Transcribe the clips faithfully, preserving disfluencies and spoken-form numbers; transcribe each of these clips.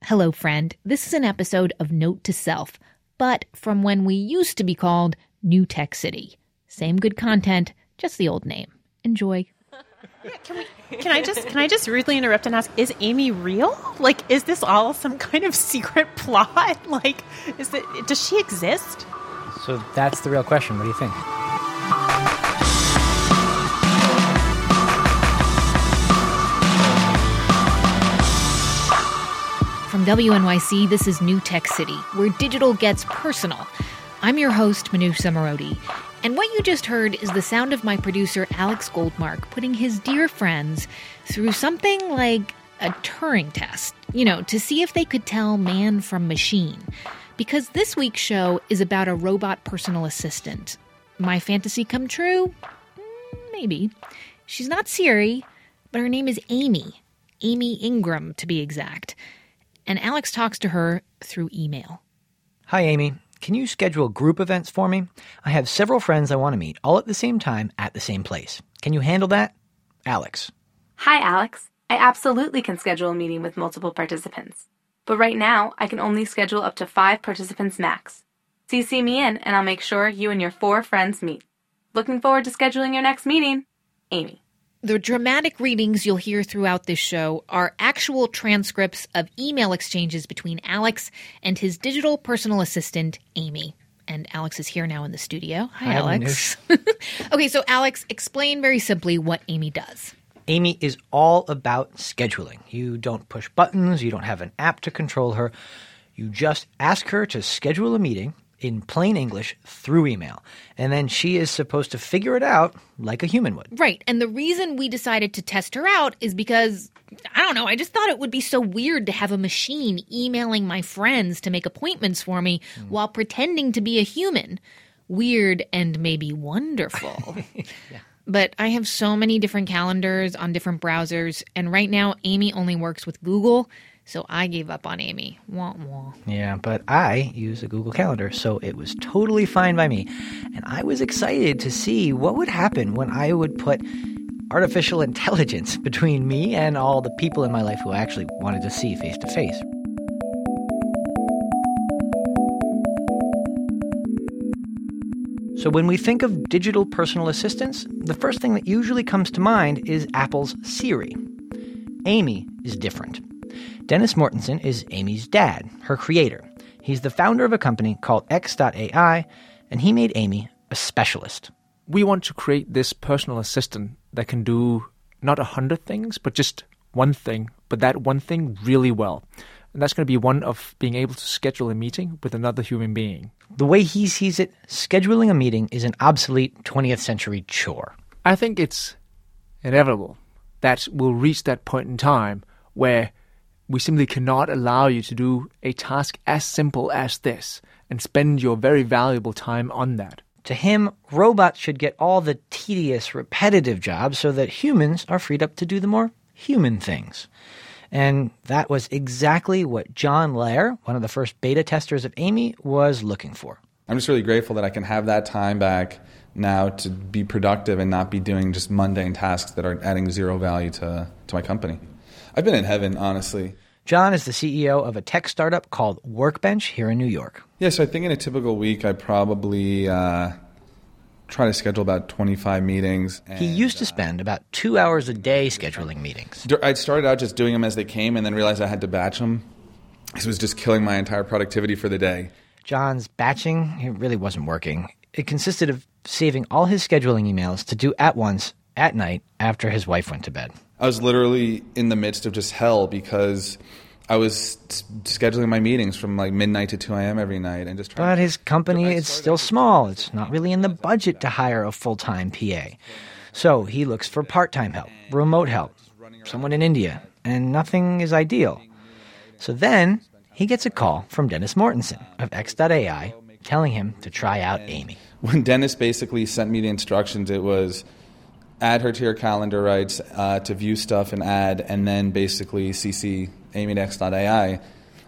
Hello, friend. This is an episode of Note to Self, but from when we used to be called New Tech City. Same good content, just the old name. Enjoy. Yeah, can we? Can I just? Can I just rudely interrupt and ask? Is Amy real? Like, is this all some kind of secret plot? Like, is it? Does she exist? So that's the real question. What do you think? From W N Y C, this is New Tech City, where digital gets personal. I'm your host, Manoush Zomorodi, and what you just heard is the sound of my producer, Alex Goldmark, putting his dear friends through something like a Turing test, you know, to see if they could tell man from machine. Because this week's show is about a robot personal assistant. My fantasy come true? Maybe. She's not Siri, but her name is Amy. Amy Ingram, to be exact. And Alex talks to her through email. Hi, Amy. Can you schedule group events for me? I have several friends I want to meet all at the same time at the same place. Can you handle that? Alex. Hi, Alex. I absolutely can schedule a meeting with multiple participants. But right now, I can only schedule up to five participants max. C C me in, and I'll make sure you and your four friends meet. Looking forward to scheduling your next meeting. Amy. The dramatic readings you'll hear throughout this show are actual transcripts of email exchanges between Alex and his digital personal assistant, Amy. And Alex is here now in the studio. Hi, Hi Alex. Okay, so Alex, explain very simply what Amy does. Amy is all about scheduling. You don't push buttons. You don't have an app to control her. You just ask her to schedule a meeting in plain English through email. And then she is supposed to figure it out like a human would. Right. And the reason we decided to test her out is because, I don't know, I just thought it would be so weird to have a machine emailing my friends to make appointments for me mm. while pretending to be a human. Weird and maybe wonderful. Yeah. But I have so many different calendars on different browsers, and right now Amy only works with Google, so I gave up on Amy. Wah, wah. Yeah, but I use a Google Calendar, so it was totally fine by me. And I was excited to see what would happen when I would put artificial intelligence between me and all the people in my life who I actually wanted to see face to face. So when we think of digital personal assistants, the first thing that usually comes to mind is Apple's Siri. Amy is different. Dennis Mortensen is Amy's dad, her creator. He's the founder of a company called X dot A I, and he made Amy a specialist. We want to create this personal assistant that can do not a hundred things, but just one thing, but that one thing really well. And that's going to be one of being able to schedule a meeting with another human being. The way he sees it, scheduling a meeting is an obsolete twentieth century chore. I think it's inevitable that we'll reach that point in time where we simply cannot allow you to do a task as simple as this and spend your very valuable time on that. To him, robots should get all the tedious, repetitive jobs so that humans are freed up to do the more human things. And that was exactly what John Lair, one of the first beta testers of Amy, was looking for. I'm just really grateful that I can have that time back now to be productive and not be doing just mundane tasks that are adding zero value to, to my company. I've been in heaven, honestly. John is the C E O of a tech startup called Workbench here in New York. Yeah, so I think in a typical week, I probably uh, try to schedule about twenty-five meetings. And, he used to spend about two hours a day scheduling meetings. I started out just doing them as they came and then realized I had to batch them. This was just killing my entire productivity for the day. John's batching, it really wasn't working. It consisted of saving all his scheduling emails to do at once, at night, after his wife went to bed. I was literally in the midst of just hell because I was scheduling my meetings from like midnight to two a.m. every night and just trying. But his company is still small. It's not really in the budget to hire a full-time P A. So he looks for part-time help, remote help, someone in India, and nothing is ideal. So then he gets a call from Dennis Mortensen of X dot A I telling him to try out Amy. When Dennis basically sent me the instructions, it was add her to your calendar rights uh, to view stuff and add, and then basically C C Amy to X dot A I.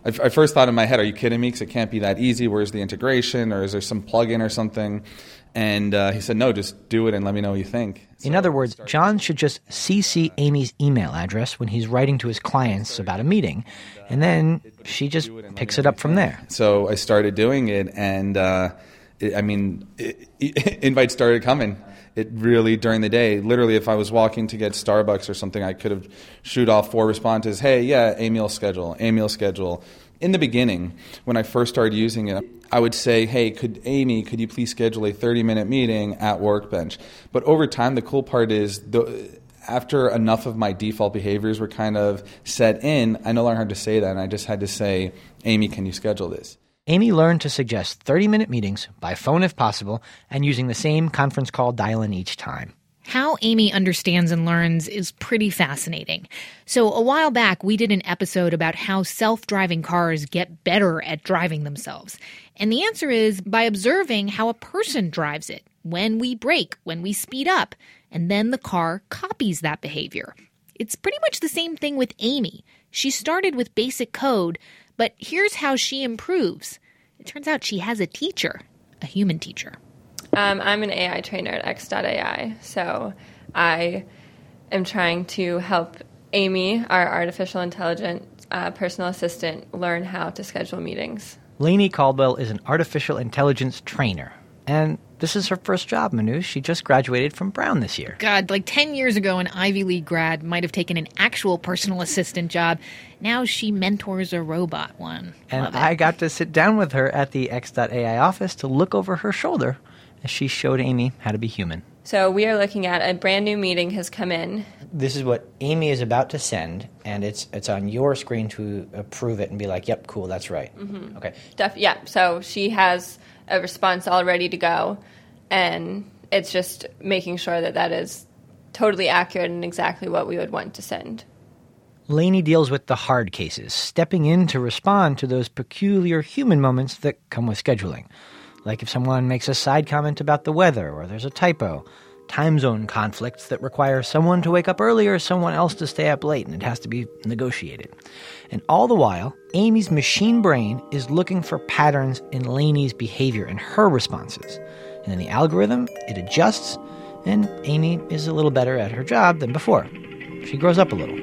I, I first thought in my head, are you kidding me? Because it can't be that easy. Where's the integration? Or is there some plugin or something? And uh, he said, no, just do it and let me know what you think. So in other words, John should just C C Amy's email address when he's writing to his clients about a meeting, and then she just picks it up from there. So I started doing it, and uh, it, I mean, it, it, invites started coming. It really, during the day, literally if I was walking to get Starbucks or something, I could have shoot off four responses. Hey, yeah, Amy will schedule, Amy will schedule. In the beginning, when I first started using it, I would say, hey, could Amy, could you please schedule a thirty-minute meeting at Workbench? But over time, the cool part is the, after enough of my default behaviors were kind of set in, I no longer had to say that, and I just had to say, Amy, can you schedule this? Amy learned to suggest thirty-minute meetings, by phone if possible, and using the same conference call dial-in each time. How Amy understands and learns is pretty fascinating. So a while back, we did an episode about how self-driving cars get better at driving themselves. And the answer is by observing how a person drives it, when we brake, when we speed up, and then the car copies that behavior. It's pretty much the same thing with Amy. She started with basic code, but here's how she improves. It turns out she has a teacher, a human teacher. Um, I'm an A I trainer at X dot A I, so I am trying to help Amy, our artificial intelligence uh, personal assistant, learn how to schedule meetings. Lainey Caldwell is an artificial intelligence trainer, and this is her first job, Manoush. She just graduated from Brown this year. God, like ten years ago, an Ivy League grad might have taken an actual personal assistant job. Now she mentors a robot one. And I got to sit down with her at the X dot A I office to look over her shoulder as she showed Amy how to be human. So we are looking at a brand new meeting has come in. This is what Amy is about to send, and it's it's on your screen to approve it and be like, yep, cool, that's right. Mm-hmm. Okay. Def- yeah, so she has a response all ready to go, and it's just making sure that that is totally accurate and exactly what we would want to send. Lainey deals with the hard cases, stepping in to respond to those peculiar human moments that come with scheduling. Like if someone makes a side comment about the weather, or there's a typo, time zone conflicts that require someone to wake up early or someone else to stay up late, and it has to be negotiated. And all the while, Amy's machine brain is looking for patterns in Lainey's behavior and her responses. And in the algorithm, it adjusts, and Amy is a little better at her job than before. She grows up a little.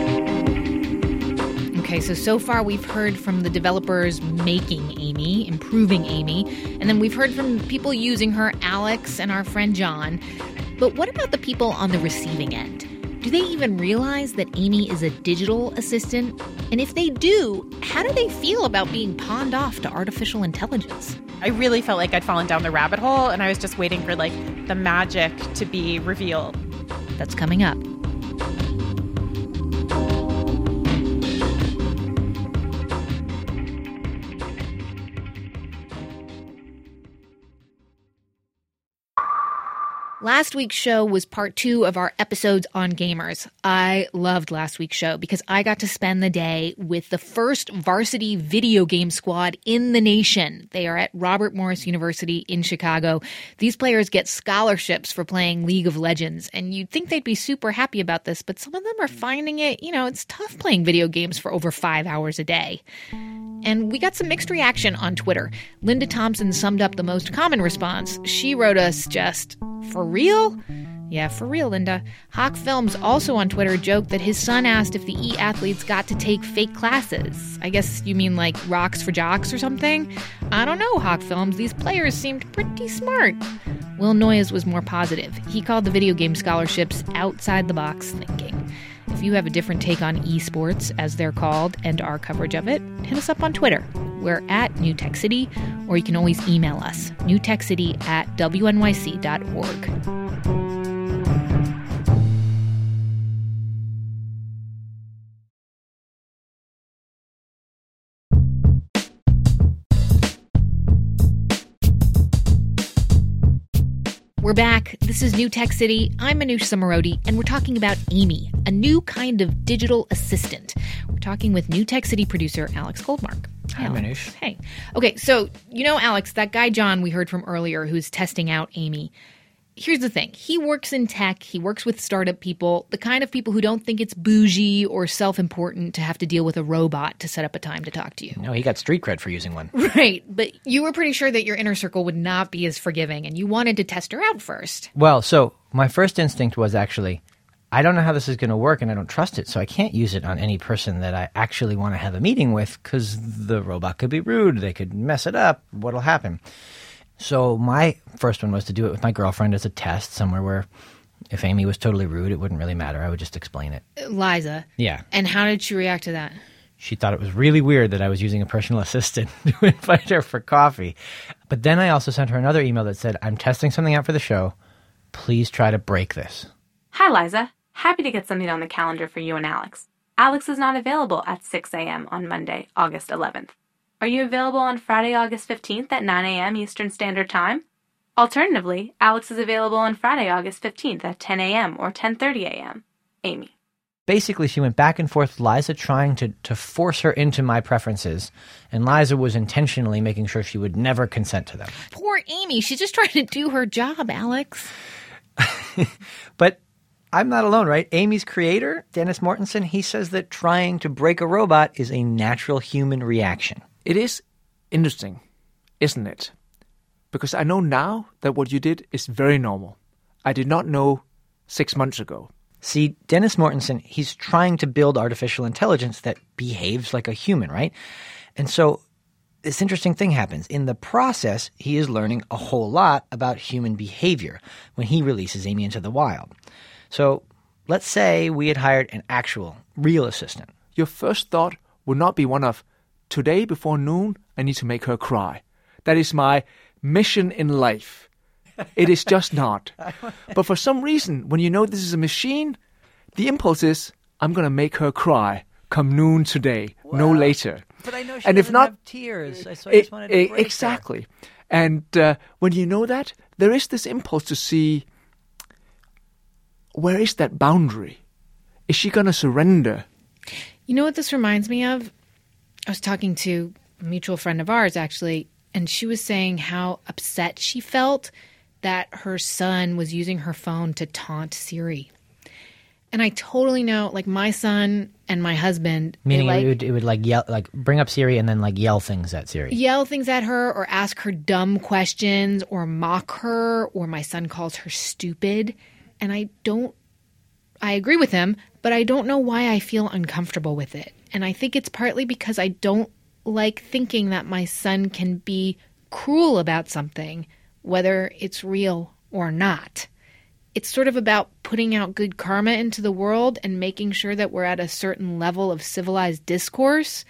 Okay, so so far we've heard from the developers making Amy, improving Amy, and then we've heard from people using her, Alex and our friend John. But what about the people on the receiving end? Do they even realize that Amy is a digital assistant? And if they do, how do they feel about being pawned off to artificial intelligence? I really felt like I'd fallen down the rabbit hole, and I was just waiting for, like, the magic to be revealed. That's coming up. Last week's show was part two of our episodes on gamers. I loved last week's show because I got to spend the day with the first varsity video game squad in the nation. They are at Robert Morris University in Chicago. These players get scholarships for playing League of Legends, and you'd think they'd be super happy about this, but some of them are finding it, you know, it's tough playing video games for over five hours a day. And we got some mixed reaction on Twitter. Linda Thompson summed up the most common response. She wrote us just, for real? Yeah, for real, Linda. Hawk Films also on Twitter joked that his son asked if the e-athletes got to take fake classes. I guess you mean like rocks for jocks or something? I don't know, Hawk Films. These players seemed pretty smart. Will Noyes was more positive. He called the video game scholarships outside-the-box thinking. If you have a different take on esports, as they're called, and our coverage of it, hit us up on Twitter. We're at New Tech City, or you can always email us, newtechcity at w n y c dot org. We're back. This is New Tech City. I'm Manoush Zomorodi, and we're talking about Amy, a new kind of digital assistant. We're talking with New Tech City producer Alex Goldmark. Hi, Manoush. Hey. Okay, so you know, Alex, that guy John we heard from earlier who's testing out Amy, here's the thing. He works in tech. He works with startup people, the kind of people who don't think it's bougie or self-important to have to deal with a robot to set up a time to talk to you. No, he got street cred for using one. Right. But you were pretty sure that your inner circle would not be as forgiving, and you wanted to test her out first. Well, so my first instinct was actually, I don't know how this is going to work and I don't trust it, so I can't use it on any person that I actually want to have a meeting with because the robot could be rude. They could mess it up. What'll happen? So my first one was to do it with my girlfriend as a test, somewhere where if Amy was totally rude, it wouldn't really matter. I would just explain it. Liza. Yeah. And how did she react to that? She thought it was really weird that I was using a personal assistant to invite her for coffee. But then I also sent her another email that said, I'm testing something out for the show. Please try to break this. Hi, Liza. Happy to get something on the calendar for you and Alex. Alex is not available at six a.m. on Monday, August eleventh. Are you available on Friday, August fifteenth at nine a.m. Eastern Standard Time? Alternatively, Alex is available on Friday, August fifteenth at ten a.m. or ten thirty a.m. Amy. Basically, she went back and forth with Liza trying to, to force her into my preferences, and Liza was intentionally making sure she would never consent to them. Poor Amy. She's just trying to do her job, Alex. But I'm not alone, right? Amy's creator, Dennis Mortensen, he says that trying to break a robot is a natural human reaction. It is interesting, isn't it? Because I know now that what you did is very normal. I did not know six months ago. See, Dennis Mortensen, he's trying to build artificial intelligence that behaves like a human, right? And so this interesting thing happens. In the process, he is learning a whole lot about human behavior when he releases Amy into the wild. So let's say we had hired an actual, real assistant. Your first thought would not be one of, today before noon, I need to make her cry. That is my mission in life. It is just not. But for some reason, when you know this is a machine, the impulse is, I'm going to make her cry come noon today, well, no later. But I know she and doesn't if not, have tears, so I just it, wanted to it, break Exactly. Her. And uh, when you know that, there is this impulse to see, where is that boundary? Is she going to surrender? You know what this reminds me of? I was talking to a mutual friend of ours, actually, and she was saying how upset she felt that her son was using her phone to taunt Siri. And I totally know, like, my son and my husband... Meaning like, it, would, it would, like, yell, like, bring up Siri and then, like, yell things at Siri. Yell things at her or ask her dumb questions or mock her, or my son calls her stupid. And I don't... I agree with him, but I don't know why I feel uncomfortable with it. And I think it's partly because I don't like thinking that my son can be cruel about something, whether it's real or not. It's sort of about putting out good karma into the world and making sure that we're at a certain level of civilized discourse.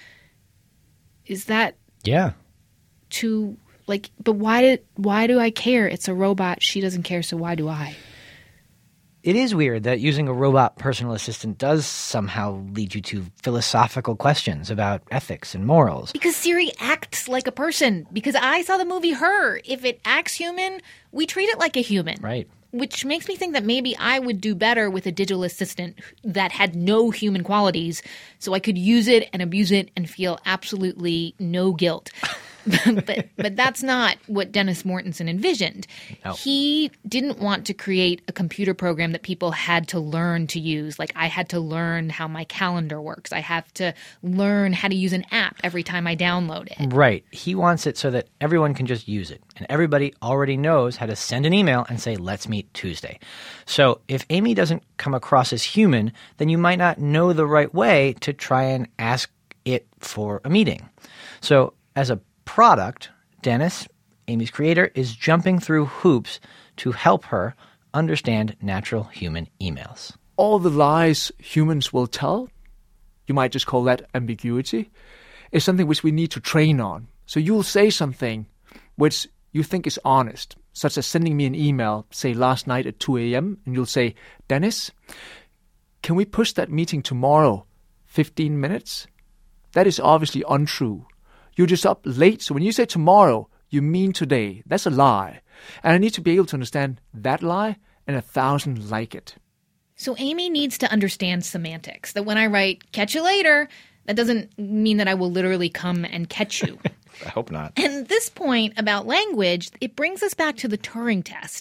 Is that... Yeah. Too... Like, but why did why do I care? It's a robot. She doesn't care, so why do I? It is weird that using a robot personal assistant does somehow lead you to philosophical questions about ethics and morals. Because Siri acts like a person. Because I saw the movie Her. If it acts human, we treat it like a human. Right. Which makes me think that maybe I would do better with a digital assistant that had no human qualities, so I could use it and abuse it and feel absolutely no guilt. but but that's not what Dennis Mortensen envisioned. No. He didn't want to create a computer program that people had to learn to use. Like, I had to learn how my calendar works. I have to learn how to use an app every time I download it. Right. He wants it so that everyone can just use it. And everybody already knows how to send an email and say, let's meet Tuesday. So if Amy doesn't come across as human, then you might not know the right way to try and ask it for a meeting. So as a product, Dennis, Amy's creator, is jumping through hoops to help her understand natural human emails. All the lies humans will tell, you might just call that ambiguity, is something which we need to train on. So you'll say something which you think is honest, such as sending me an email, say last night at two a.m., and you'll say, Dennis, can we push that meeting tomorrow fifteen minutes? That is obviously untrue. You're just up late, so when you say tomorrow, you mean today. That's a lie. And I need to be able to understand that lie and a thousand like it. So Amy needs to understand semantics, that when I write, catch you later, that doesn't mean that I will literally come and catch you. I hope not. And this point about language, it brings us back to the Turing test.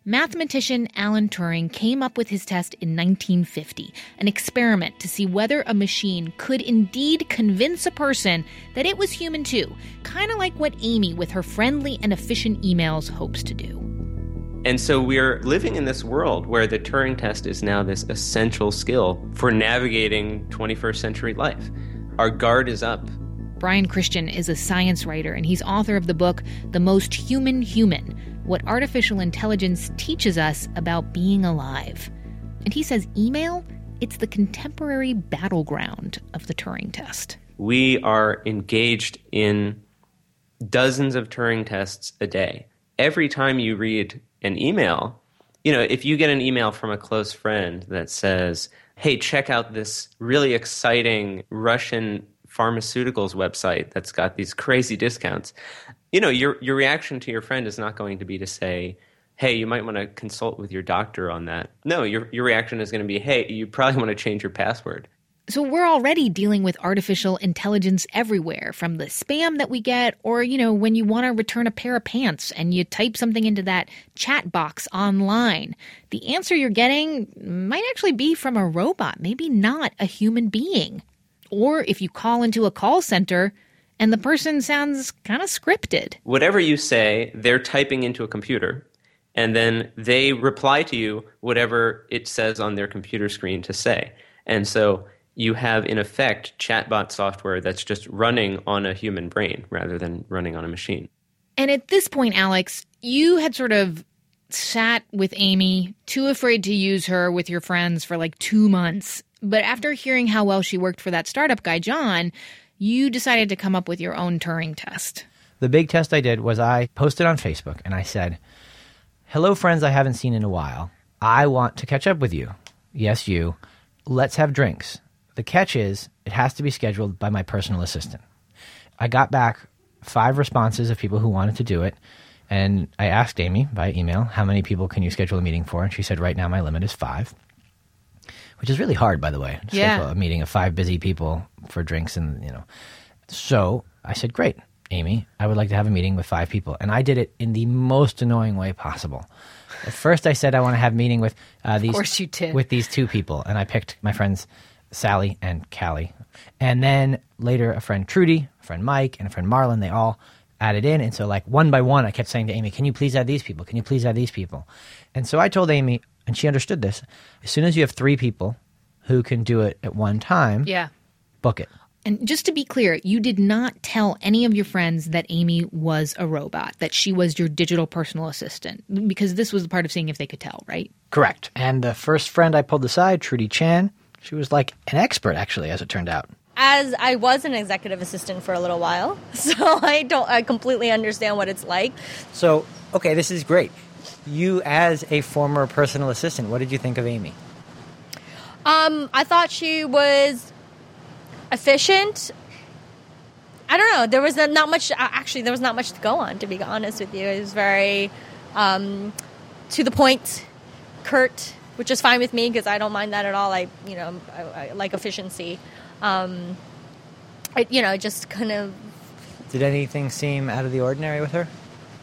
Mathematician Alan Turing came up with his test in nineteen fifty, an experiment to see whether a machine could indeed convince a person that it was human too, kind of like what Amy with her friendly and efficient emails hopes to do. And so we're living in this world where the Turing test is now this essential skill for navigating twenty-first century life. Our guard is up. Brian Christian is a science writer, and he's author of the book The Most Human Human: What Artificial Intelligence Teaches Us About Being Alive. And he says email, it's the contemporary battleground of the Turing test. We are engaged in dozens of Turing tests a day. Every time you read an email, you know, if you get an email from a close friend that says, hey, check out this really exciting Russian pharmaceuticals website that's got these crazy discounts, you know, your your reaction to your friend is not going to be to say, hey, you might want to consult with your doctor on that. No, your your reaction is going to be, hey, you probably want to change your password. So we're already dealing with artificial intelligence everywhere, from the spam that we get, or, you know, when you want to return a pair of pants and you type something into that chat box online. The answer you're getting might actually be from a robot, maybe not a human being. Or if you call into a call center and the person sounds kind of scripted. Whatever you say, they're typing into a computer, and then they reply to you whatever it says on their computer screen to say. And so you have, in effect, chatbot software that's just running on a human brain rather than running on a machine. And at this point, Alex, you had sort of sat with Amy, too afraid to use her with your friends for like two months. But after hearing how well she worked for that startup guy, John, you decided to come up with your own Turing test. The big test I did was I posted on Facebook and I said, hello, friends I haven't seen in a while. I want to catch up with you. Yes, you. Let's have drinks. The catch is it has to be scheduled by my personal assistant. I got back five responses of people who wanted to do it. And I asked Amy by email, how many people can you schedule a meeting for? And she said, right now my limit is five. Which is really hard, by the way, to yeah. schedule a meeting of five busy people for drinks and, you know. So I said, great, Amy, I would like to have a meeting with five people. And I did it in the most annoying way possible. At first I said I want to have a meeting with uh, these of course you did. with these two people. And I picked my friends Sally and Callie. And then later a friend Trudy, a friend Mike, and a friend Marlon, they all added in. And so like one by one, I kept saying to Amy, can you please add these people? Can you please add these people? And so I told Amy, and she understood this, as soon as you have three people who can do it at one time, yeah, book it. And just to be clear, you did not tell any of your friends that Amy was a robot, that she was your digital personal assistant, because this was the part of seeing if they could tell, right? Correct. And the first friend I pulled aside, Trudy Chan, she was like an expert, actually, as it turned out. As I was an executive assistant for a little while, so I don't, I completely understand what it's like. So, okay, this is great. You, as a former personal assistant, what did you think of Amy? Um, I thought she was efficient. I don't know. There was not much. Actually, there was not much to go on. To be honest with you, it was very um, to the point, curt, which is fine with me because I don't mind that at all. I, you know, I, I like efficiency. Um, I, you know, just kind of. Did anything seem out of the ordinary with her?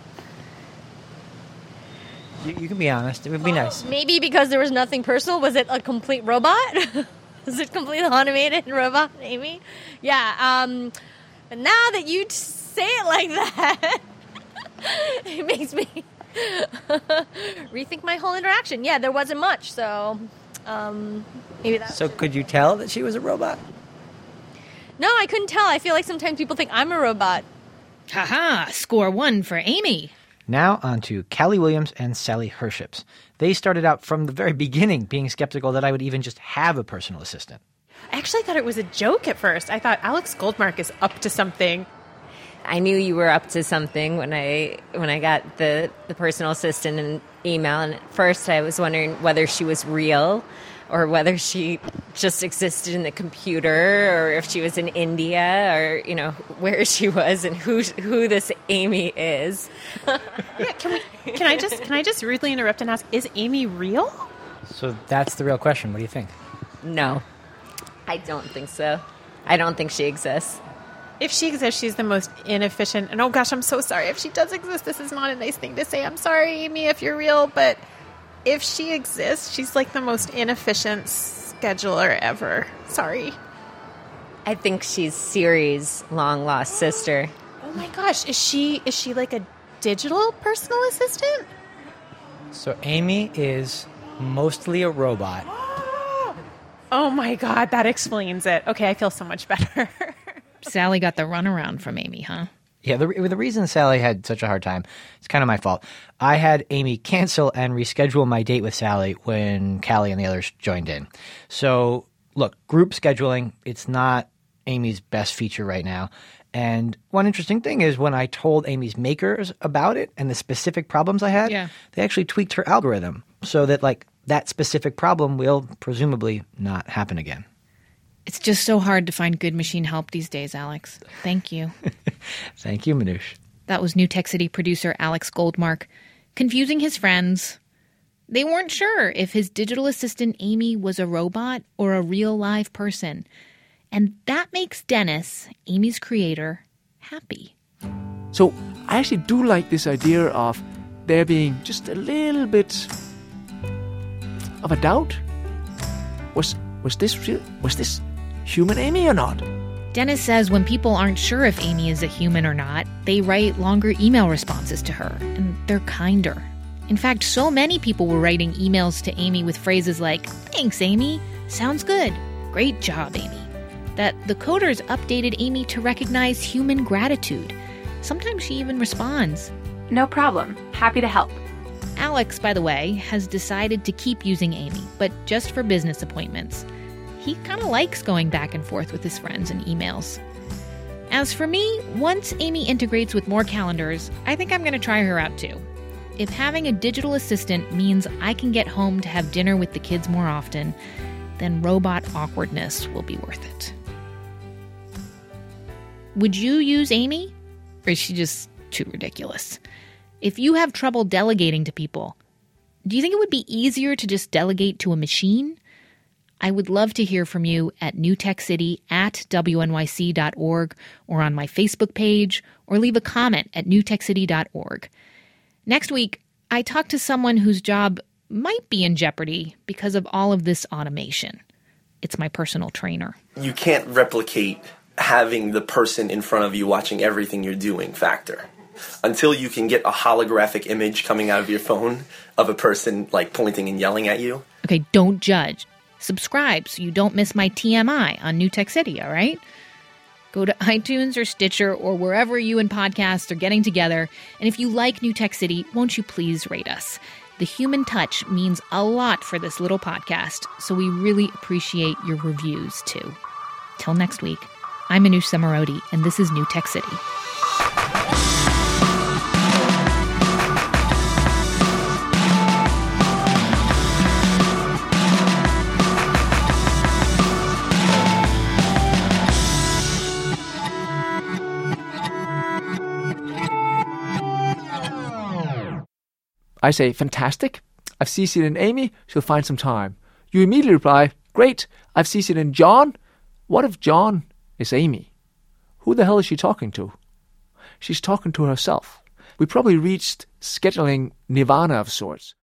You, you can be honest. It would be well, nice. Maybe because there was nothing personal. Was it a complete robot? Was it completely automated robot, Amy? Yeah. Um, but now that you say it like that, it makes me rethink my whole interaction. Yeah, there wasn't much, so um, maybe that. So could you tell that she was a robot? No, I couldn't tell. I feel like sometimes people think I'm a robot. Ha-ha! Score one for Amy. Now on to Callie Williams and Sally Herships. They started out from the very beginning being skeptical that I would even just have a personal assistant. I actually thought it was a joke at first. I thought Alex Goldmark is up to something. I knew you were up to something when I when I got the, the personal assistant and email. And at first I was wondering whether she was real or whether she just existed in the computer or if she was in India or, you know, where she was and who who this Amy is. Yeah, can we, can I just can I just rudely interrupt and ask, is Amy real? So that's the real question. What do you think? No, I don't think so. I don't think she exists. If she exists, she's the most inefficient. And oh gosh, I'm so sorry. If she does exist, this is not a nice thing to say. I'm sorry, Amy, if you're real, but if she exists, she's like the most inefficient scheduler ever. Sorry. I think she's Siri's long-lost sister. Oh my gosh, is she is she like a digital personal assistant? So Amy is mostly a robot. Oh my god, that explains it. Okay, I feel so much better. Sally got the runaround from Amy, huh? Yeah, the, the reason Sally had such a hard time, it's kind of my fault. I had Amy cancel and reschedule my date with Sally when Callie and the others joined in. So, look, group scheduling, it's not Amy's best feature right now. And one interesting thing is when I told Amy's makers about it and the specific problems I had, yeah. they actually tweaked her algorithm so that, like, that specific problem will presumably not happen again. It's just so hard to find good machine help these days, Alex. Thank you. Thank you, Manoush. That was New Tech City producer Alex Goldmark, confusing his friends. They weren't sure if his digital assistant Amy was a robot or a real live person. And that makes Dennis, Amy's creator, happy. So I actually do like this idea of there being just a little bit of a doubt. Was was this real? Was this human Amy or not? Dennis says when people aren't sure if Amy is a human or not, they write longer email responses to her, and they're kinder. In fact, so many people were writing emails to Amy with phrases like, "Thanks, Amy. Sounds good. Great job, Amy." That the coders updated Amy to recognize human gratitude. Sometimes she even responds. No problem. Happy to help. Alex, by the way, has decided to keep using Amy, but just for business appointments. He kind of likes going back and forth with his friends in emails. As for me, once Amy integrates with more calendars, I think I'm going to try her out too. If having a digital assistant means I can get home to have dinner with the kids more often, then robot awkwardness will be worth it. Would you use Amy? Or is she just too ridiculous? If you have trouble delegating to people, do you think it would be easier to just delegate to a machine? I would love to hear from you at newtechcity at w n y c dot org or on my Facebook page, or leave a comment at newtechcity dot org. Next week, I talk to someone whose job might be in jeopardy because of all of this automation. It's my personal trainer. You can't replicate having the person in front of you watching everything you're doing factor. Until you can get a holographic image coming out of your phone of a person like pointing and yelling at you. Okay, don't judge. Subscribe so you don't miss my T M I on New Tech City, all right? Go to iTunes or Stitcher or wherever you and podcasts are getting together. And if you like New Tech City, won't you please rate us? The human touch means a lot for this little podcast, so we really appreciate your reviews too. Till next week, I'm Manoush Zomorodi, and this is New Tech City. I say, fantastic. I've C C'd in Amy. She'll find some time. You immediately reply, great. I've C C'd in John. What if John is Amy? Who the hell is she talking to? She's talking to herself. We probably reached scheduling nirvana of sorts.